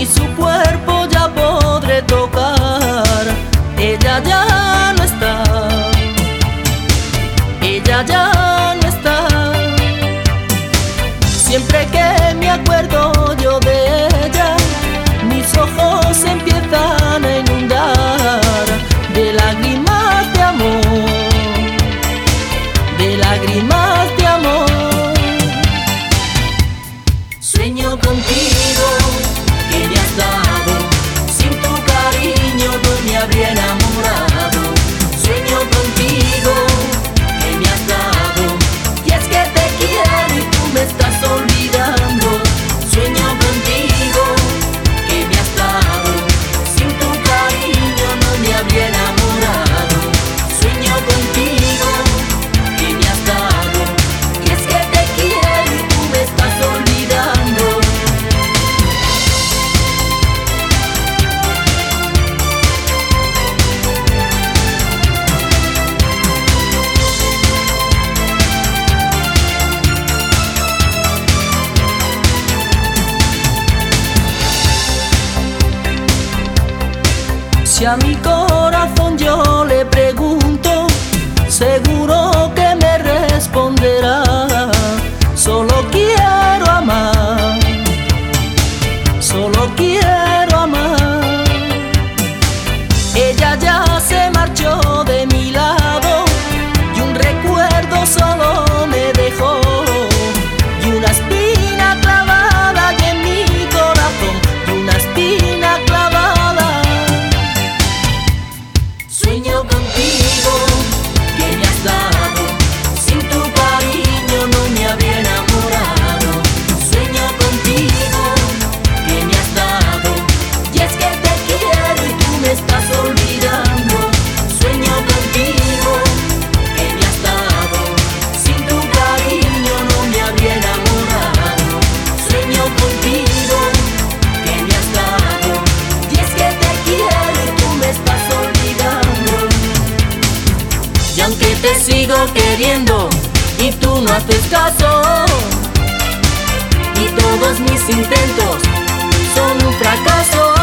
ni su cuerpo ya podré tocar. Ella ya no está, ella ya no está. Siempre que me acuerdo yo de ella, mis ojos se empiezan a inundar de lágrimas de amor, de lágrimas de amor. Sueño contigo, que me has dado, sin tu cariño no me habría enamorado. Sueño contigo, que me has dado, y es que te quiero y tú me estás olvidando. Sueño contigo, que me has dado, sin tu cariño no me habría enamorado. Sueño contigo, que me has dado, y es que te quiero y tú me estás olvidando. Si a mi corazón yo le pregunto, seguro que me responderá: solo quiero amar, solo quiero amar. Ella ya se marchó de mi lado y un recuerdo solo me dejó, y una espina clavada y en mi corazón, y una espina clavada. Sueño contigo, que me has dado, sin tu cariño no me habría enamorado. Sueño contigo, que me has dado, y es que te quiero y tú me estás olvidando. Sueño contigo, que me has dado, sin tu cariño no me habría enamorado. Sueño contigo, que me has dado, y es que te quiero y tú me estás olvidando. Y aunque te sigo queriendo y tú no haces caso, y todos mis intentos son un fracaso,